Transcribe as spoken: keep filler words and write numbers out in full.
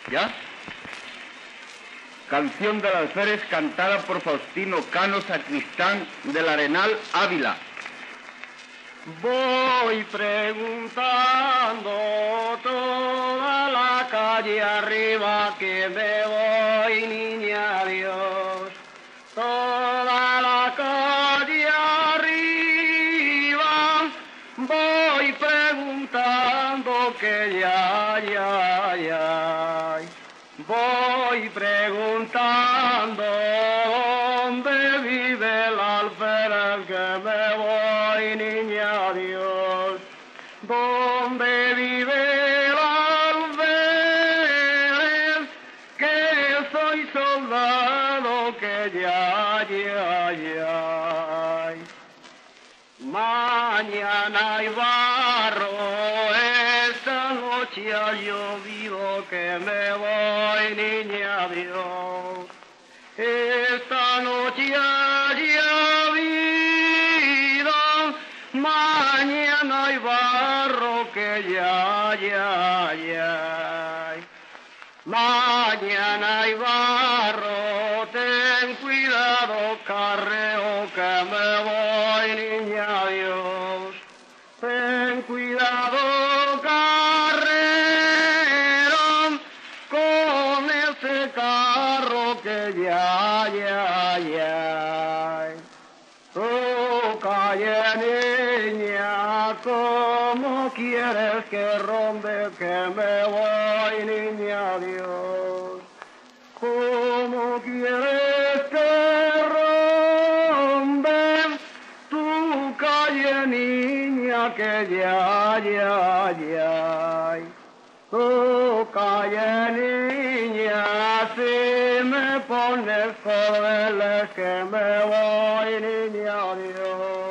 ¿Ya? Canción del Alférez cantada por Faustino Cano, sacristán del Arenal, Ávila. Voy preguntando toda la calle arriba que me voy, niña Dios. Toda la calle arriba voy preguntando que ya, ya, ya. Voy preguntando dónde vive el alférez que me voy, niña Dios. ¿Dónde vive el alférez? Que soy soldado, que ya, ya, ya. Mañana hay barro, esta noche ha llovido, que me voy, niña Dios. Esta noche ha llovido, mañana hay barro, que ya, ya, ya. Mañana hay barro, ten cuidado, carreo, que me voy, niña Dios. Ten cuidado, carrero, con ese carro que ya, ya, ya. Oh, calle, niña, ¿cómo quieres que ronde, que me voy, niña Dios? ¿Cómo quieres que ronde tu calle, niña, que ya, ya, ya? Oh, calle, niña, si me pones cordeles, que me voy, niña Dios.